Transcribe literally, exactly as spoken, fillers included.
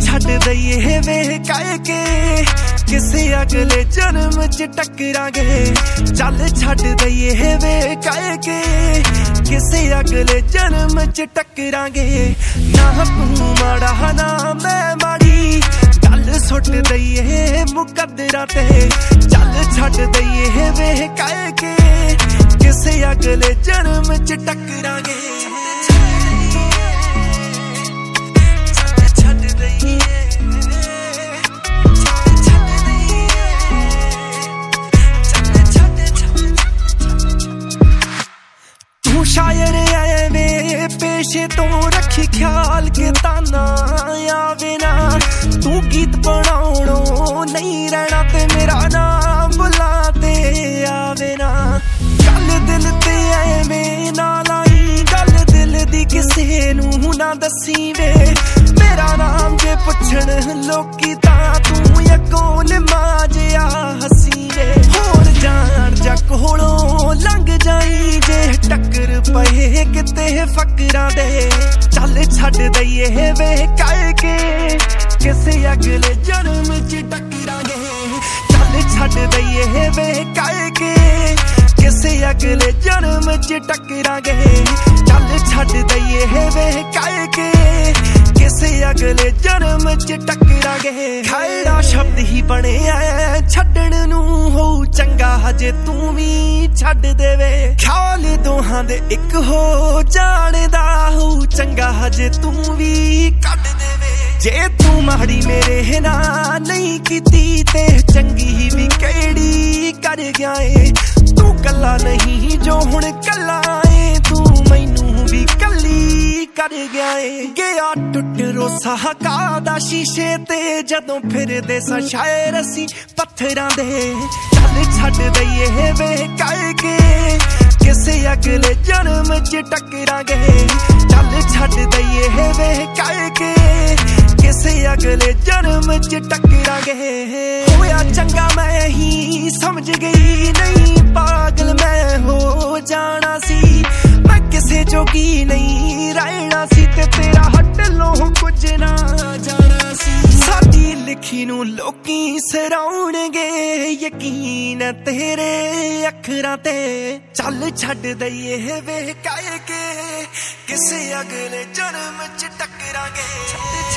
छड्ड दईए वे कह के किसे अगले जन्म च टकरांगे। चल छड्ड दईए वे कह के किसे अगले जन्म च टकरांगे। ना तू माड़ा ना मैं माड़ी गल सुट दईए मुकद्दरां ते। चल छड्ड दईए वे कह के किसे अगले जन्म च टकरांगे। शायर ऐवे पेशे तो रखी ख्याल के ताना आवे ना। तू गीत बनाउणों नहीं रहना ते मेरा नाम बुलाते आवे ना। गल दिल ते ऐवे ना लाई गल दिल दी किसे नू ना दसी वे। मेरा नाम जे पुछण लोकी तां तू अगों लिमा जिहा हसी वे। होर जान जा कोलों लंघ जाई जे टक्कर पए किते फकरां दे। चल छड्ड दईए वे कह के किसे अगले जन्म च टकरांगे। चल छड्ड दईए वे कह के किसे अगले जन्म च टकरांगे। चल छड्ड दईए वे कह के किसे अगले जन्म च टकरांगे। खैड़ा शब्द ही बने ऐ छड्डण नू हो चंगा हजे तू भी छड्ड देवे। ख्याल दोहां दे इक हो जाने दा हो चंगा हजे तू भी कट देवे। जे तू माड़ी मेरे ना नहीं कीती ते चंगी भी केड़ी कर गया ए। तू कला नहीं जो हुण कला ए तू मैनू भी कली कर गया ए। गया टुट रोसा कादा शीशे ते जदों फिरदे सा शायर असी पत्थरां दे। चल छड्ड दईए वे कह के किसे अगले जन्म च टकरांगे। चल छड्ड दईए वे कह के किसे अगले जन्म च टकरांगे। होया चंगा मैं ही समझ गई नहीं पागल मैं हो जाना सी। मैं किसे जोगी नहीं रहना सी ते तेरा हट लो कुछ ना जाना सी। साडी लिखी नू लोकी सराउणगे यकीन तेरे अखरां ते। चल छड्ड दईए वे कह के किसे अगले जन्म च टकरांगे।